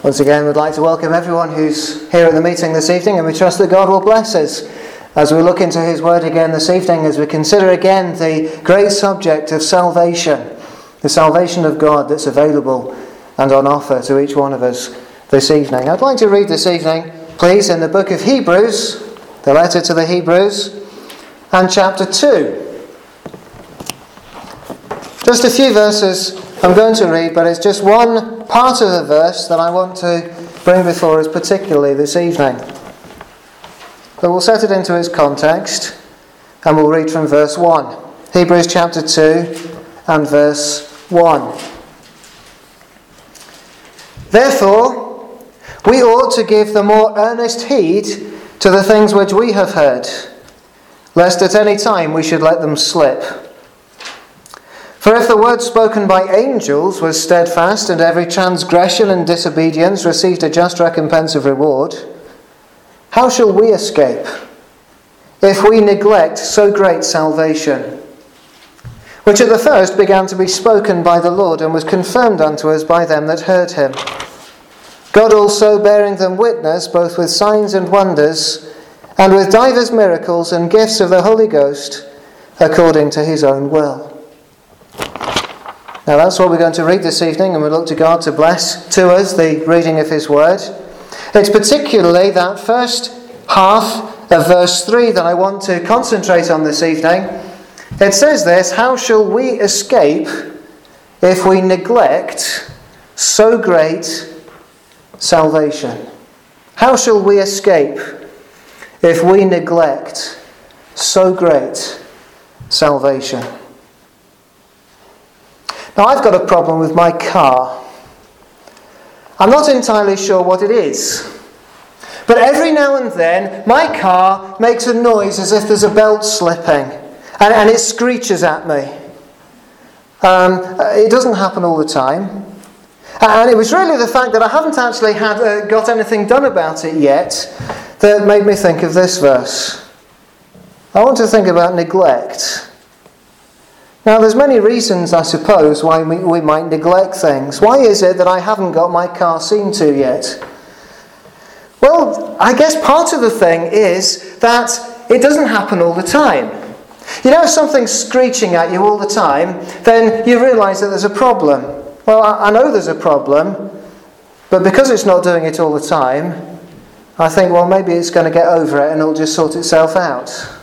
Once again, we'd like to welcome everyone who's here at the meeting this evening, and we trust that God will bless us as we look into His Word again this evening, as we consider again the great subject of salvation, the salvation of God that's available and on offer to each one of us this evening. I'd like to read this evening, please, in the book of Hebrews, the letter to the Hebrews, and chapter 2. Just a few verses I'm going to read, but it's just one part of the verse that I want to bring before us particularly this evening. But we'll set it into its context, and we'll read from verse 1. Hebrews chapter 2 and verse 1. Therefore, we ought to give the more earnest heed to the things which we have heard, lest at any time we should let them slip. For if the word spoken by angels was steadfast, and every transgression and disobedience received a just recompense of reward, how shall we escape if we neglect so great salvation, which at the first began to be spoken by the Lord, and was confirmed unto us by them that heard him? God also bearing them witness, both with signs and wonders, and with divers miracles and gifts of the Holy Ghost, according to his own will. Now that's what we're going to read this evening, and we look to God to bless to us the reading of His Word. It's particularly that first half of verse 3 that I want to concentrate on this evening. It says this: how shall we escape if we neglect so great salvation? How shall we escape if we neglect so great salvation? Now, I've got a problem with my car. I'm not entirely sure what it is. But every now and then, my car makes a noise as if there's a belt slipping. And it screeches at me. It doesn't happen all the time. And it was really the fact that I haven't actually got anything done about it yet that made me think of this verse. I want to think about neglect. Now, there's many reasons, I suppose, why we might neglect things. Why is it that I haven't got my car seen to yet? Well, I guess part of the thing is that it doesn't happen all the time. You know, if something's screeching at you all the time, then you realise that there's a problem. Well, I know there's a problem, but because it's not doing it all the time, I think, well, maybe it's going to get over it and it'll just sort itself out.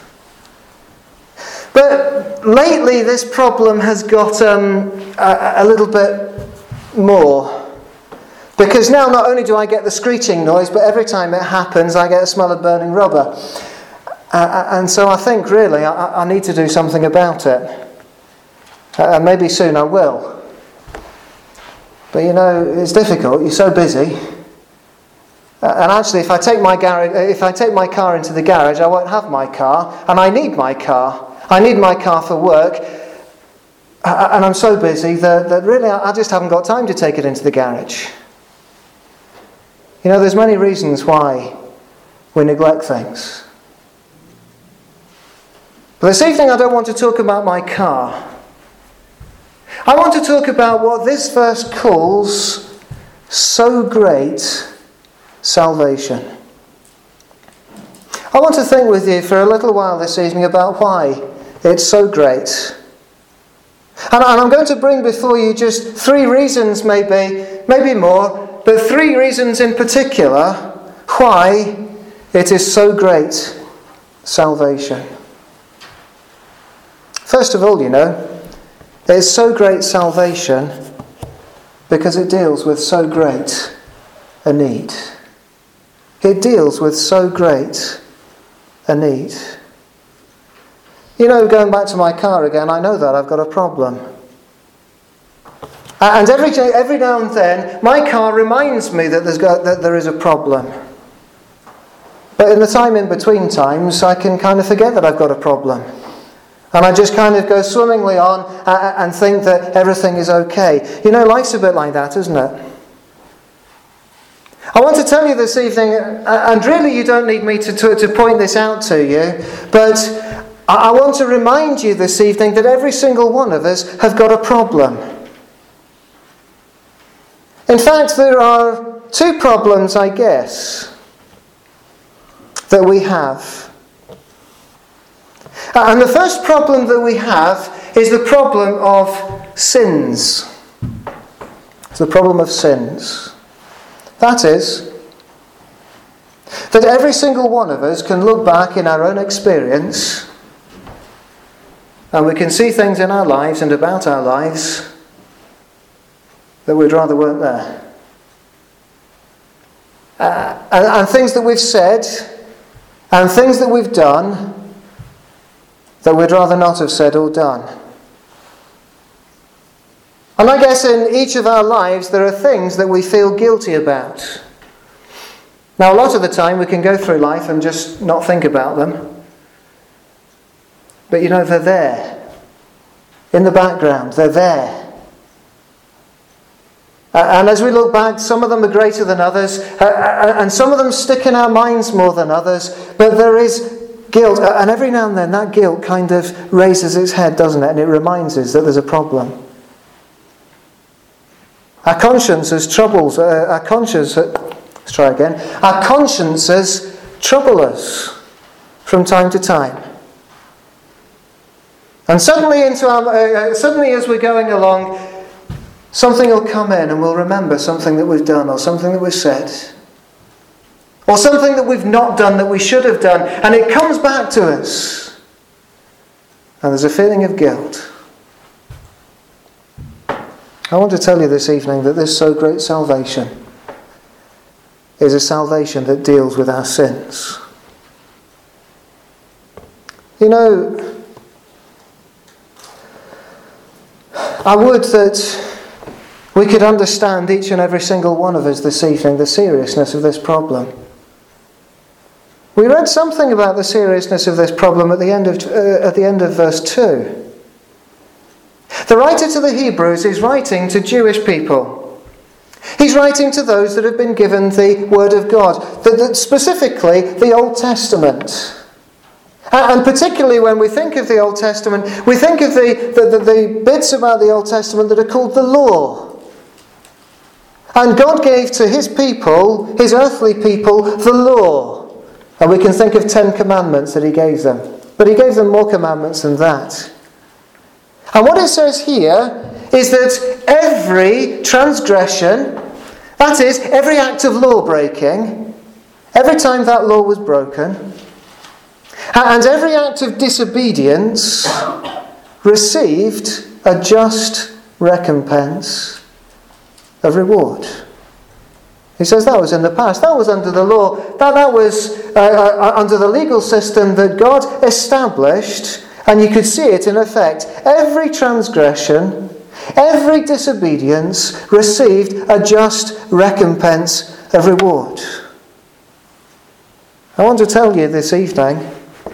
But lately this problem has got a little bit more. Because now not only do I get the screeching noise, but every time it happens I get a smell of burning rubber. And so I think really I need to do something about it. And maybe soon I will. But you know, it's difficult, you're so busy. And actually if I take my car into the garage, I won't have my car, and I need my car. I need my car for work, and I'm so busy that really I just haven't got time to take it into the garage. You know, there's many reasons why we neglect things. But this evening I don't want to talk about my car. I want to talk about what this verse calls so great salvation. I want to think with you for a little while this evening about why it's so great. And I'm going to bring before you just 3 reasons, maybe more, but 3 reasons in particular why it is so great salvation. First of all, you know, it's so great salvation because it deals with so great a need. It deals with so great a need. You know, going back to my car again, I know that I've got a problem. And every now and then, my car reminds me that there is a problem. But in the time in between times, I can kind of forget that I've got a problem. And I just kind of go swimmingly on and think that everything is okay. You know, life's a bit like that, isn't it? I want to tell you this evening, and really you don't need me to point this out to you, but I want to remind you this evening that every single one of us have got a problem. In fact, there are two problems, I guess, that we have. And the first problem that we have is the problem of sins. It's the problem of sins. That is, that every single one of us can look back in our own experience and we can see things in our lives and about our lives that we'd rather weren't there. And things that we've said and things that we've done that we'd rather not have said or done. And I guess in each of our lives there are things that we feel guilty about. Now, a lot of the time we can go through life and just not think about them. But they're there. In the background, they're there. And as we look back, some of them are greater than others. And some of them stick in our minds more than others. But there is guilt. And every now and then that guilt kind of raises its head, doesn't it? And it reminds us that there's a problem. Our consciences trouble us from time to time. And suddenly as we're going along, something will come in and we'll remember something that we've done or something that we've said. Or something that we've not done that we should have done. And it comes back to us. And there's a feeling of guilt. I want to tell you this evening that this so great salvation is a salvation that deals with our sins. I would that we could understand, each and every single one of us this evening, the seriousness of this problem. We read something about the seriousness of this problem at the end of verse 2. The writer to the Hebrews is writing to Jewish people. He's writing to those that have been given the Word of God, specifically the Old Testament. And particularly when we think of the Old Testament, we think of the bits about the Old Testament that are called the law. And God gave to his people, his earthly people, the law. And we can think of 10 commandments that he gave them. But he gave them more commandments than that. And what it says here is that every transgression, that is, every act of law breaking, every time that law was broken, and every act of disobedience received a just recompense of reward. He says that was in the past. That was under the law. That was under the legal system that God established. And you could see it in effect. Every transgression, every disobedience received a just recompense of reward. I want to tell you this evening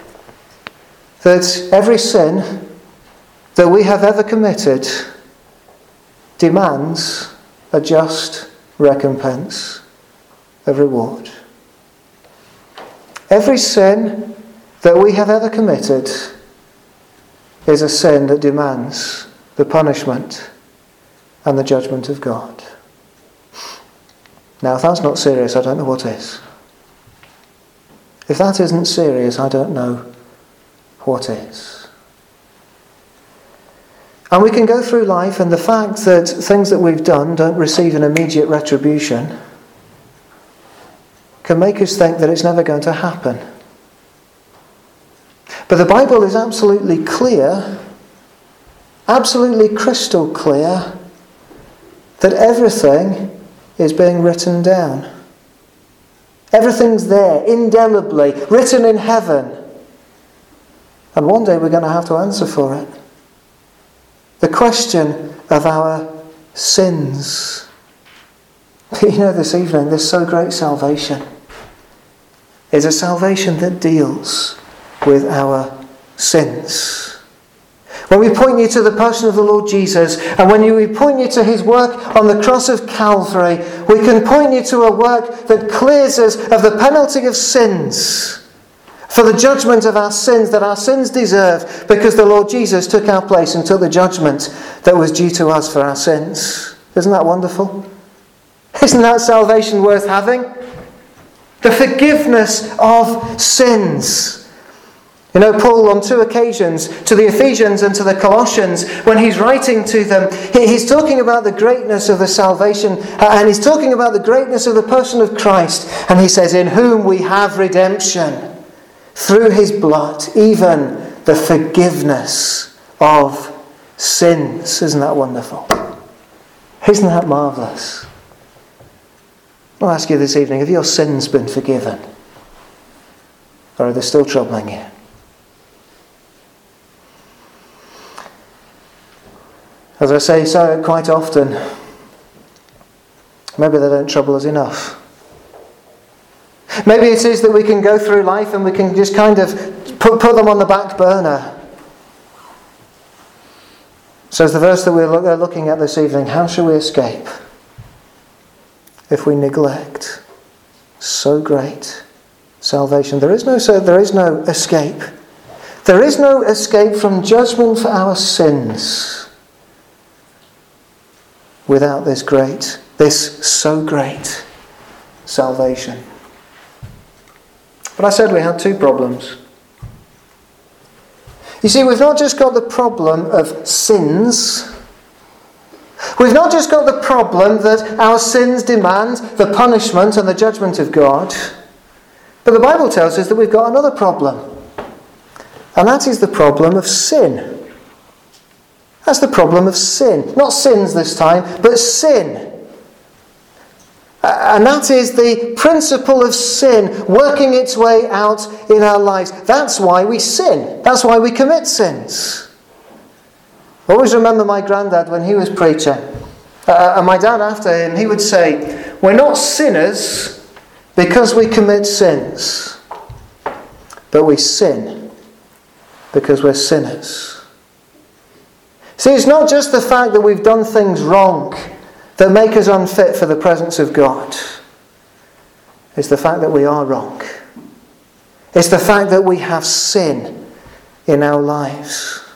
that every sin that we have ever committed demands a just recompense of reward. Every sin that we have ever committed is a sin that demands the punishment and the judgment of God. Now, if that's not serious, I don't know what is. If that isn't serious, I don't know what is. And we can go through life, and the fact that things that we've done don't receive an immediate retribution can make us think that it's never going to happen. But the Bible is absolutely clear, absolutely crystal clear, that everything is being written down. Everything's there, indelibly, written in heaven. And one day we're going to have to answer for it. The question of our sins. This evening, this so great salvation is a salvation that deals with our sins. When we point you to the person of the Lord Jesus, and when we point you to his work on the cross of Calvary, we can point you to a work that clears us of the penalty of sins, for the judgment of our sins that our sins deserve, because the Lord Jesus took our place and took the judgment that was due to us for our sins. Isn't that wonderful? Isn't that salvation worth having? The forgiveness of sins. You know, Paul, on 2 occasions, to the Ephesians and to the Colossians, when he's writing to them, he's talking about the greatness of the salvation, and he's talking about the greatness of the person of Christ. And he says, in whom we have redemption, through his blood, even the forgiveness of sins. Isn't that wonderful? Isn't that marvellous? I'll ask you this evening, have your sins been forgiven? Or are they still troubling you? As I say so quite often, maybe they don't trouble us enough. Maybe it is that we can go through life and we can just kind of put them on the back burner. So as the verse that we're looking at this evening, how shall we escape if we neglect so great salvation? There is no escape. There is no escape from judgment for our sins without this so great salvation. But I said we had 2 problems. You see, we've not just got the problem of sins. We've not just got the problem that our sins demand the punishment and the judgment of God. But the Bible tells us that we've got another problem. And that is the problem of sin. That's the problem of sin. Not sins this time, but sin. And that is the principle of sin working its way out in our lives. That's why we sin. That's why we commit sins. I always remember my granddad when he was preaching. And my dad after him, he would say, we're not sinners because we commit sins. But we sin because we're sinners. See, it's not just the fact that we've done things wrong that make us unfit for the presence of God. It's the fact that we are wrong. It's the fact that we have sin in our lives.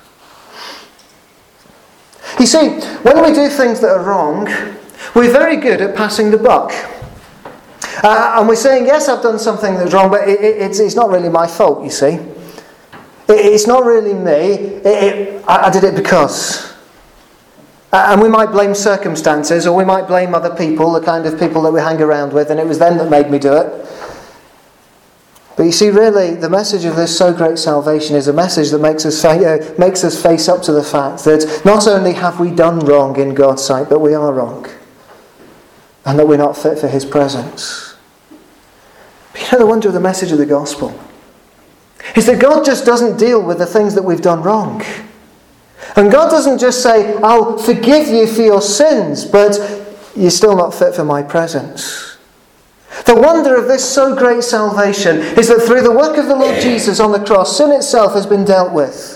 You see, when we do things that are wrong, we're very good at passing the buck. And we're saying, yes, I've done something that's wrong, but it's not really my fault, you see. It's not really me. I did it because. And we might blame circumstances, or we might blame other people, the kind of people that we hang around with, and it was them that made me do it. But you see, really, the message of this so great salvation is a message that makes us face up to the fact that not only have we done wrong in God's sight, but we are wrong. And that we're not fit for his presence. But you know the wonder of the message of the gospel is that God just doesn't deal with the things that we've done wrong. And God doesn't just say, I'll forgive you for your sins, but you're still not fit for my presence. The wonder of this so great salvation is that through the work of the Lord Jesus on the cross, sin itself has been dealt with.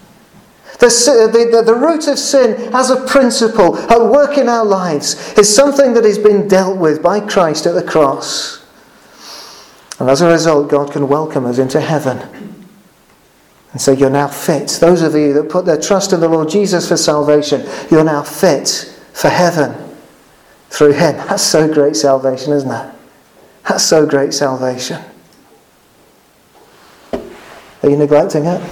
The root of sin as a principle at work in our lives is something that has been dealt with by Christ at the cross. And as a result, God can welcome us into heaven and say, you're now fit. Those of you that put their trust in the Lord Jesus for salvation, you're now fit for heaven through him. That's so great salvation, isn't it? That's so great salvation. Are you neglecting it?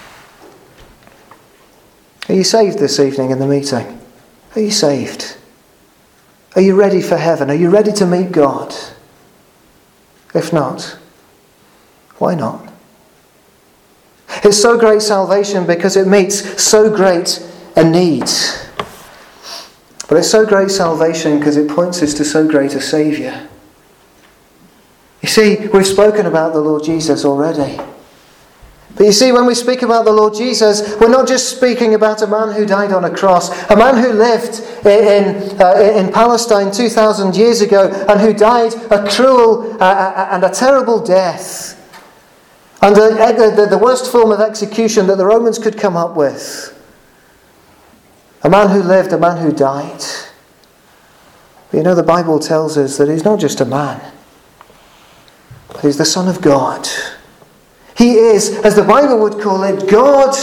Are you saved this evening in the meeting? Are you saved? Are you ready for heaven? Are you ready to meet God? If not, why not? It's so great salvation because it meets so great a need. But it's so great salvation because it points us to so great a Saviour. You see, we've spoken about the Lord Jesus already. But you see, when we speak about the Lord Jesus, we're not just speaking about a man who died on a cross, a man who lived in Palestine 2,000 years ago and who died a cruel and a terrible death under the worst form of execution that the Romans could come up with. A man who lived, a man who died. But you know, the Bible tells us that he's not just a man, but he's the Son of God. He is, as the Bible would call it, God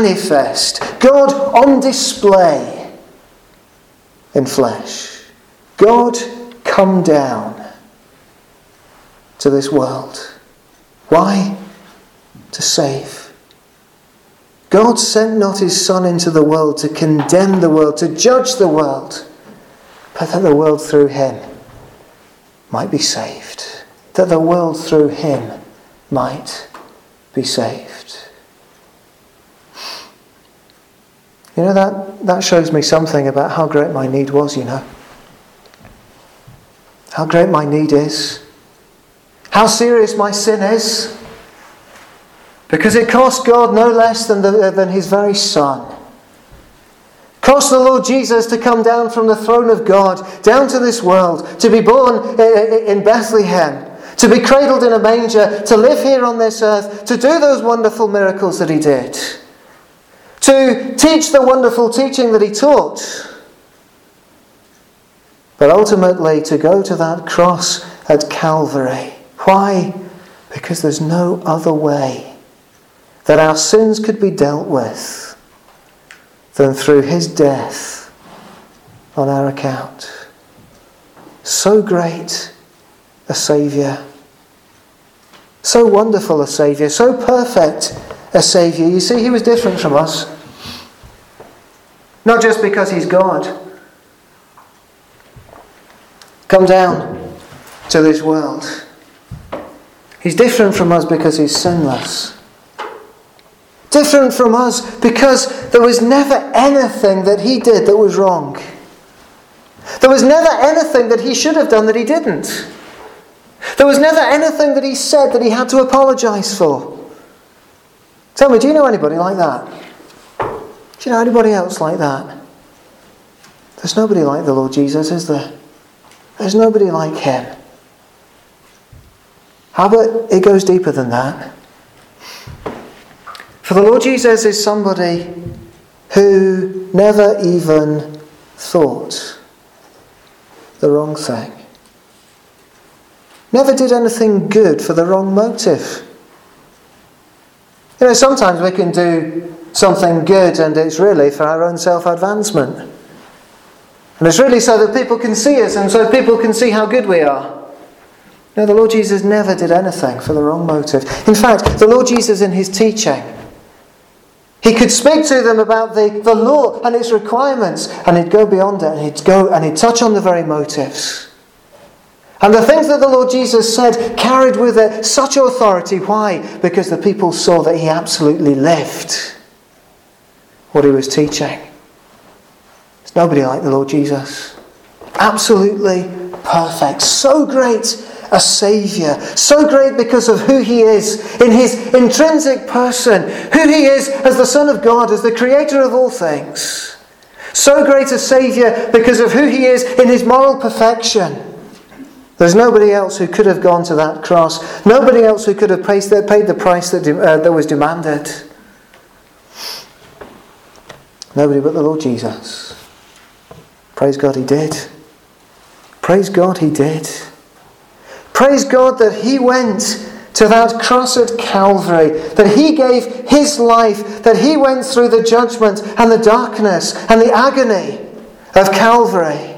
manifest, God on display in flesh. God come down to this world. Why? To save. God sent not his Son into the world to condemn the world, to judge the world, but that the world through him might be saved. That the world through him might be saved. You know, that shows me something about how great my need was, you know. How great my need is. How serious my sin is. Because it cost God no less than his very Son. Cost the Lord Jesus to come down from the throne of God, down to this world, to be born in Bethlehem, to be cradled in a manger, to live here on this earth, to do those wonderful miracles that he did, to teach the wonderful teaching that he taught, but ultimately to go to that cross at Calvary. Why? Because there's no other way that our sins could be dealt with than through his death on our account. So great a Saviour. So wonderful a Saviour. So perfect a Saviour. You see, he was different from us. Not just because he's God. Come down to this world. He's different from us because he's sinless. Different from us because there was never anything that he did that was wrong. There was never anything that he should have done that he didn't. There was never anything that he said that he had to apologise for. Tell me, do you know anybody like that? Do you know anybody else like that? There's nobody like the Lord Jesus, is there? There's nobody like him. How about it goes deeper than that? For the Lord Jesus is somebody who never even thought the wrong thing. Never did anything good for the wrong motive. You know, sometimes we can do something good and it's really for our own self-advancement. And it's really so that people can see us and so people can see how good we are. No, the Lord Jesus never did anything for the wrong motive. In fact, the Lord Jesus in his teaching, he could speak to them about the law and its requirements, and he'd go beyond it, and he'd touch on the very motives. And the things that the Lord Jesus said carried with it such authority. Why? Because the people saw that he absolutely lived what he was teaching. There's nobody like the Lord Jesus. Absolutely perfect. So great a Saviour. So great because of who he is in his intrinsic person. Who he is as the Son of God, as the Creator of all things. So great a Saviour because of who he is in his moral perfection. There's nobody else who could have gone to that cross. Nobody else who could have paid the price that was demanded. Nobody but the Lord Jesus. Praise God he did. Praise God he did. Praise God that he went to that cross at Calvary, that he gave his life, that he went through the judgment and the darkness and the agony of Calvary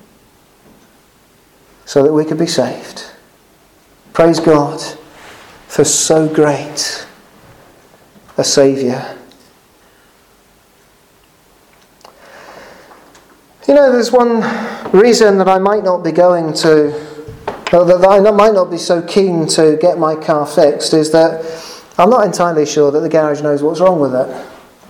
so that we could be saved. Praise God for so great a Saviour. You know, there's one reason that I might not be going to, or that I might not be so keen to get my car fixed, is that I'm not entirely sure that the garage knows what's wrong with it.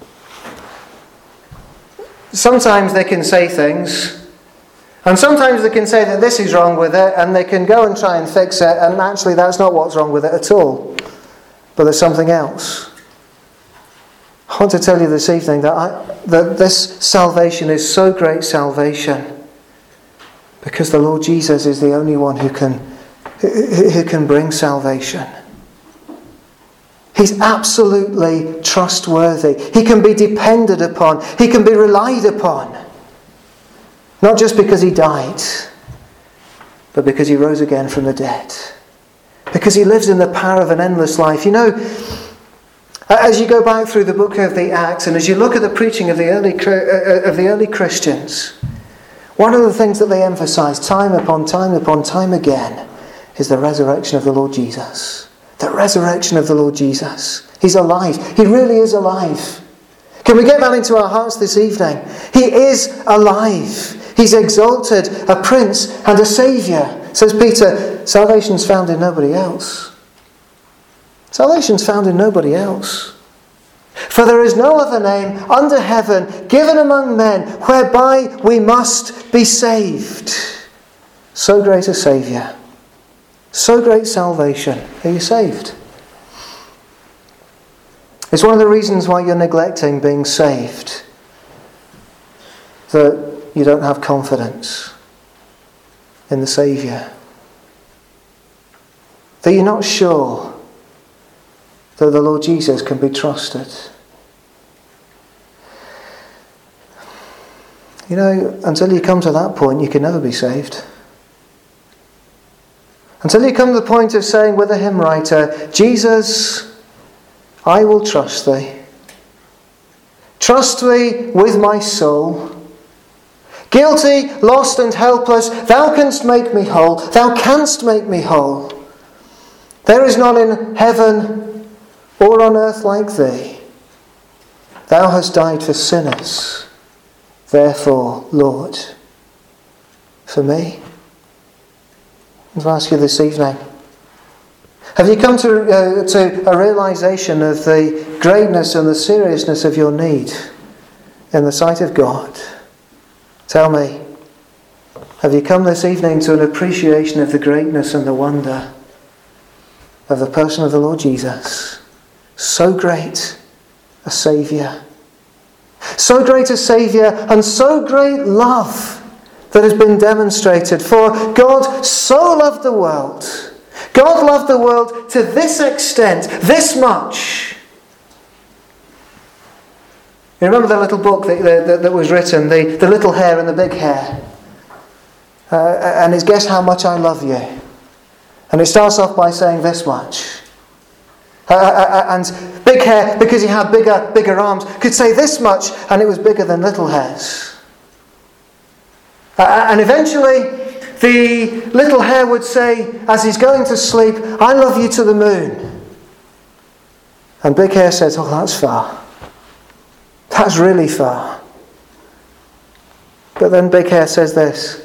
Sometimes they can say things, and sometimes they can say that this is wrong with it, and they can go and try and fix it, and actually that's not what's wrong with it at all. But there's something else. I want to tell you this evening that this salvation is so great salvation because the Lord Jesus is the only one who can bring salvation. He's absolutely trustworthy. He can be depended upon. He can be relied upon. Not just because he died, but because he rose again from the dead. Because he lives in the power of an endless life. You know, as you go back through the book of the Acts and as you look at the preaching of the early Christians, One of the things that they emphasize time upon time again is the resurrection of the Lord Jesus. The resurrection of the Lord Jesus. He's alive. He really is alive. Can we get that into our hearts this evening? He is alive. He's exalted, a prince and a saviour. Says Peter, salvation's found in nobody else. Salvation's found in nobody else. For there is no other name under heaven given among men whereby we must be saved. So great a saviour. So great salvation. Are you saved? It's one of the reasons why you're neglecting being saved. That you don't have confidence in the Saviour. That you're not sure that the Lord Jesus can be trusted. You know, until you come to that point, you can never be saved. Until you come to the point of saying with a hymn writer, Jesus, I will trust thee. Trust thee with my soul. Guilty, lost and helpless, thou canst make me whole. Thou canst make me whole. There is none in heaven or on earth like thee. Thou hast died for sinners. Therefore, Lord, for me. I want to ask you this evening, have you come to a realization of the greatness and the seriousness of your need in the sight of God? Tell me, have you come this evening to an appreciation of the greatness and the wonder of the person of the Lord Jesus? So great a Saviour. So great a Saviour and so great love that has been demonstrated. For God so loved the world. God loved the world to this extent, this much. You remember the little book that was written, the little hare and the big hare? And it's Guess How Much I Love You. And it starts off by saying this much. And big hare, because he had bigger arms, could say this much, and it was bigger than little hares. And eventually, the little hare would say, as he's going to sleep, I love you to the moon. And big hare says, oh, that's far. That's really far. But then big hare says this.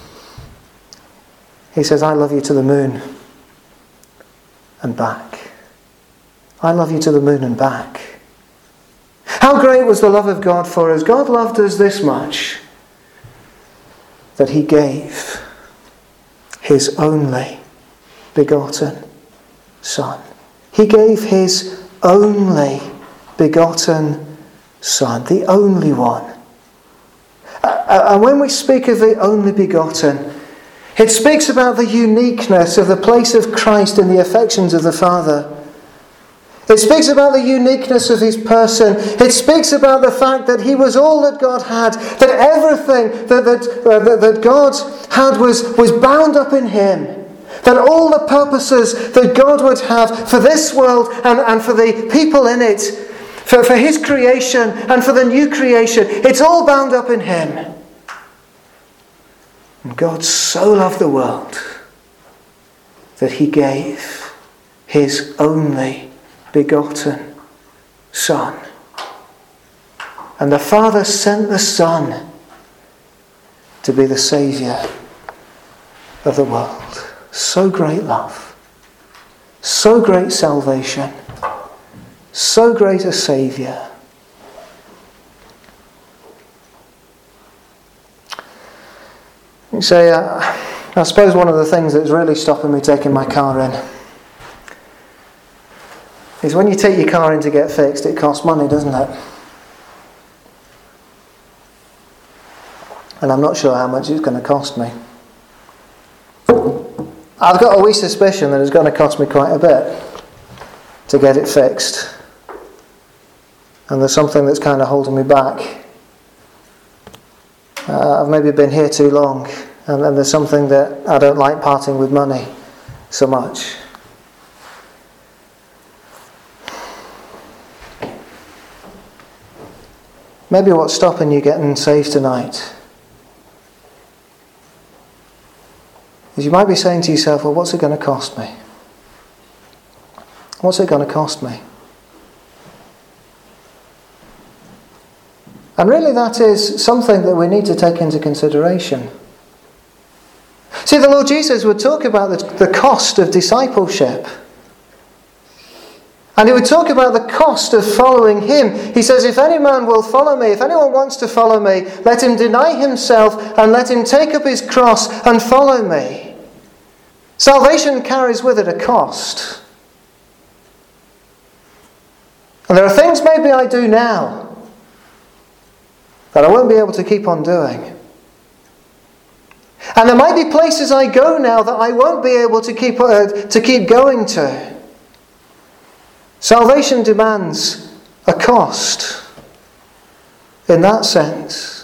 He says, I love you to the moon and back. I love you to the moon and back. How great was the love of God for us? God loved us this much that he gave his only begotten Son. He gave his only begotten Son, the only one. And when we speak of the only begotten, it speaks about the uniqueness of the place of Christ in the affections of the Father. It speaks about the uniqueness of his person. It speaks about the fact that he was all that God had, that everything that God had was bound up in him. That all the purposes that God would have for this world and for the people in it, for his creation and for the new creation, it's all bound up in him. And God so loved the world that he gave his only begotten Son. And the Father sent the Son to be the Saviour of the world. So great love. So great salvation. So great a Saviour. You say, I suppose one of the things that's really stopping me taking my car in is when you take your car in to get fixed, it costs money, doesn't it? And I'm not sure how much it's going to cost me. I've got a wee suspicion that it's going to cost me quite a bit to get it fixed. And there's something that's kind of holding me back. I've maybe been here too long, and there's something that I don't like parting with money so much. Maybe what's stopping you getting saved tonight is you might be saying to yourself, well, what's it going to cost me? What's it going to cost me? And really that is something that we need to take into consideration. See, the Lord Jesus would talk about the cost of discipleship. And he would talk about the cost of following him. He says, if any man will follow me, if anyone wants to follow me, let him deny himself and let him take up his cross and follow me. Salvation carries with it a cost. And there are things maybe I do now that I won't be able to keep on doing. And there might be places I go now that I won't be able to keep going to. Salvation demands a cost in that sense.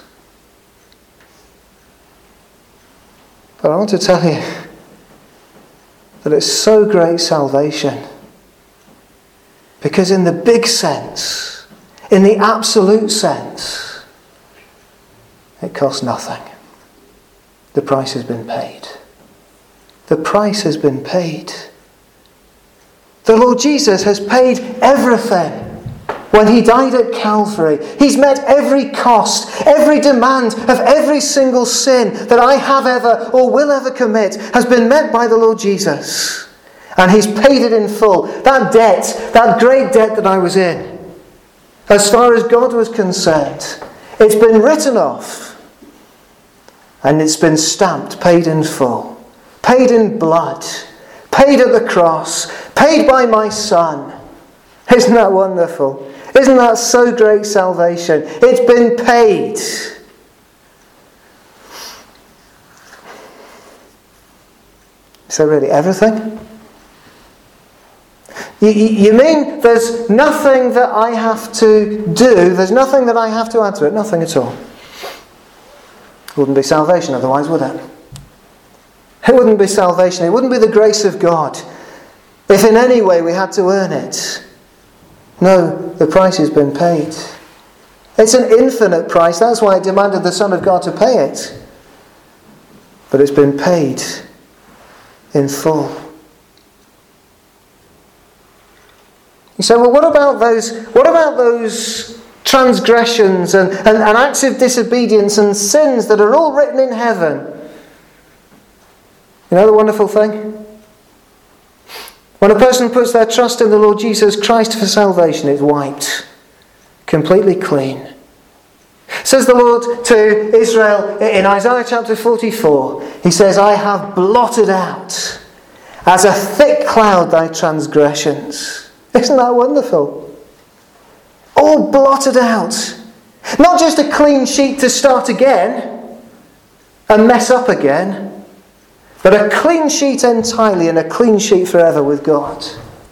But I want to tell you that it's so great salvation. Because in the big sense, in the absolute sense, it costs nothing. The price has been paid. The price has been paid. The Lord Jesus has paid everything when he died at Calvary. He's met every cost, every demand of every single sin that I have ever or will ever commit has been met by the Lord Jesus. And he's paid it in full. That debt, that great debt that I was in, as far as God was concerned, it's been written off. And it's been stamped, paid in full, paid in blood, paid at the cross, paid by my Son. Isn't that wonderful? Isn't that so great salvation? It's been paid. So really, everything? You mean there's nothing that I have to do, there's nothing that I have to add to it? Nothing at all. It wouldn't be salvation otherwise, would it? It wouldn't be salvation. It wouldn't be the grace of God if in any way we had to earn it. No, the price has been paid. It's an infinite price. That's why it demanded the Son of God to pay it. But it's been paid in full. You say, well, what about those transgressions and acts of disobedience and sins that are all written in heaven? You know the wonderful thing? When a person puts their trust in the Lord Jesus Christ for salvation, it's wiped. Completely clean. Says the Lord to Israel in Isaiah chapter 44, he says, I have blotted out as a thick cloud thy transgressions. Isn't that wonderful? All blotted out. Not just a clean sheet to start again and mess up again, but a clean sheet entirely and a clean sheet forever with God.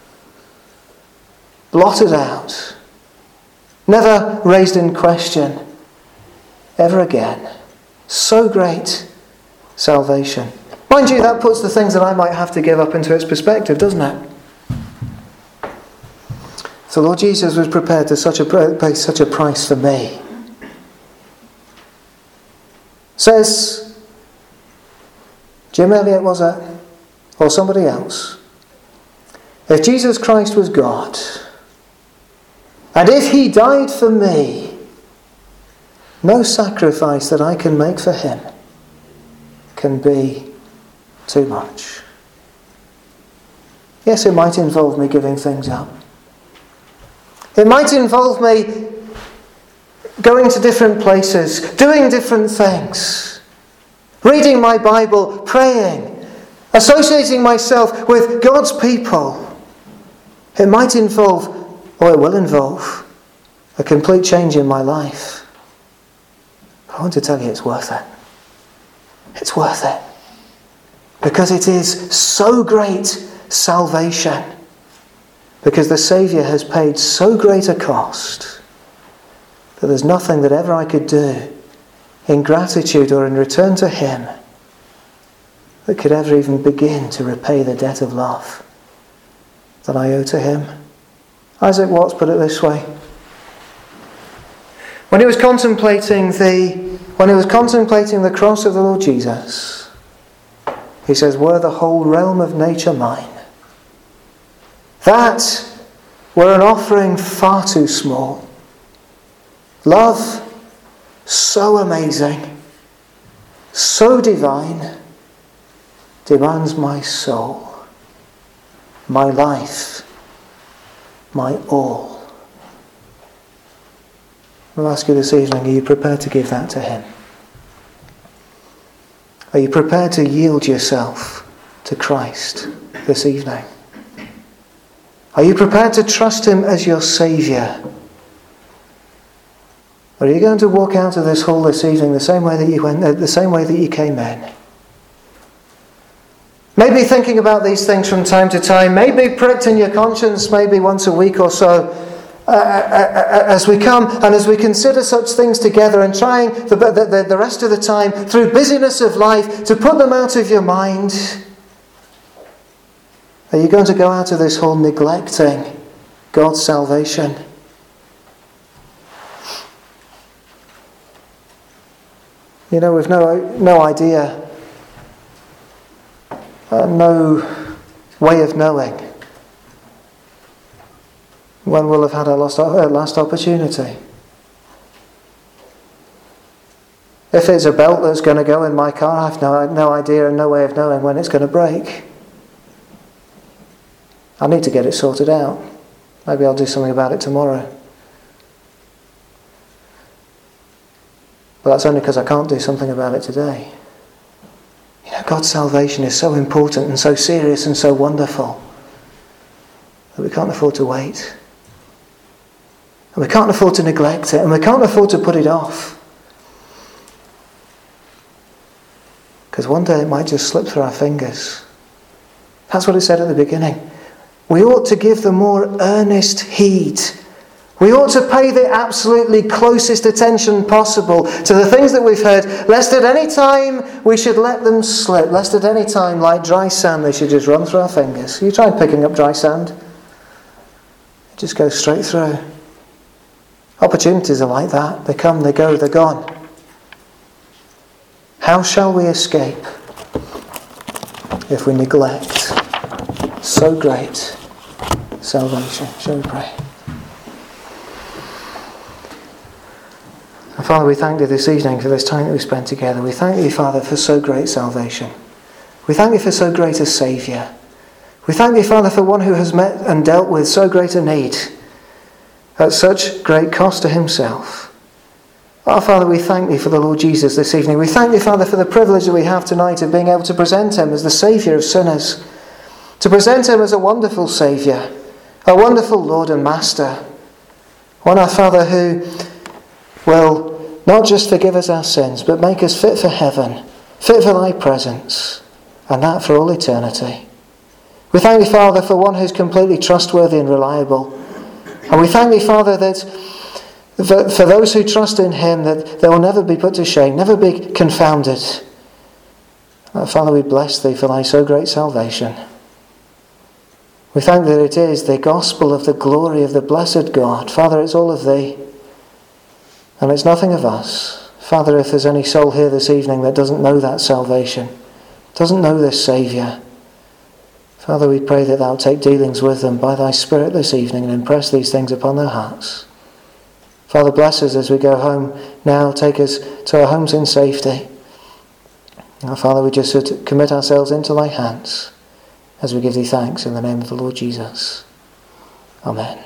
Blotted out. Never raised in question ever again. So great salvation. Mind you, that puts the things that I might have to give up into its perspective, doesn't it? So Lord Jesus was prepared to pay such a price for me. Says Jim Elliot, was it? Or somebody else? If Jesus Christ was God, and if he died for me, no sacrifice that I can make for him can be too much. Yes, it might involve me giving things up. It might involve me going to different places, doing different things, reading my Bible, praying, associating myself with God's people. It might involve, or it will involve, a complete change in my life. But I want to tell you it's worth it. It's worth it. Because it is so great salvation. Because the Saviour has paid so great a cost that there's nothing that ever I could do in gratitude or in return to him that could ever even begin to repay the debt of love that I owe to him. Isaac Watts put it this way. When he was contemplating the cross of the Lord Jesus, He says, were the whole realm of nature mine, that were an offering far too small. Love so amazing, so divine, demands my soul, my life, my all. I'll ask you this evening, are you prepared to give that to him? Are you prepared to yield yourself to Christ this evening? Are you prepared to trust him as your Saviour? Or are you going to walk out of this hall this evening the same way that you went, the same way that you came in? Maybe thinking about these things from time to time, maybe pricked in your conscience, maybe once a week or so, as we come and as we consider such things together, and trying the rest of the time through busyness of life to put them out of your mind. Are you going to go out of this hall neglecting God's salvation? You know, we've no idea, no way of knowing when we'll have had our last opportunity. If it's a belt that's going to go in my car, I have no idea and no way of knowing when it's going to break. I need to get it sorted out. Maybe I'll do something about it tomorrow. But that's only because I can't do something about it today. You know, God's salvation is so important and so serious and so wonderful that we can't afford to wait. And we can't afford to neglect it, and we can't afford to put it off. Because one day it might just slip through our fingers. That's what it said at the beginning. We ought to give the more earnest heed. We ought to pay the absolutely closest attention possible to the things that we've heard, lest at any time we should let them slip, lest at any time, like dry sand, they should just run through our fingers. You try picking up dry sand. It just goes straight through. Opportunities are like that. They come, they go, they're gone. How shall we escape if we neglect so great salvation? Shall we pray? And Father, we thank you this evening for this time that we spent together. We thank you, Father, for so great salvation. We thank you for so great a Saviour. We thank you, Father, for one who has met and dealt with so great a need at such great cost to himself. Oh, Father, we thank you for the Lord Jesus this evening. We thank you, Father, for the privilege that we have tonight of being able to present him as the Saviour of sinners, to present him as a wonderful Saviour, a wonderful Lord and Master, one, our Father, who will not just forgive us our sins, but make us fit for heaven, fit for thy presence, and that for all eternity. We thank you, Father, for one who's completely trustworthy and reliable. And we thank you, Father, that for those who trust in him, that they will never be put to shame, never be confounded. Father, we bless thee for thy so great salvation. We thank that it is the gospel of the glory of the blessed God. Father, it's all of thee. And it's nothing of us. Father, if there's any soul here this evening that doesn't know that salvation, doesn't know this Saviour, Father, we pray that thou take dealings with them by thy Spirit this evening and impress these things upon their hearts. Father, bless us as we go home now. Take us to our homes in safety. Now, Father, we just commit ourselves into thy hands as we give thee thanks in the name of the Lord Jesus. Amen.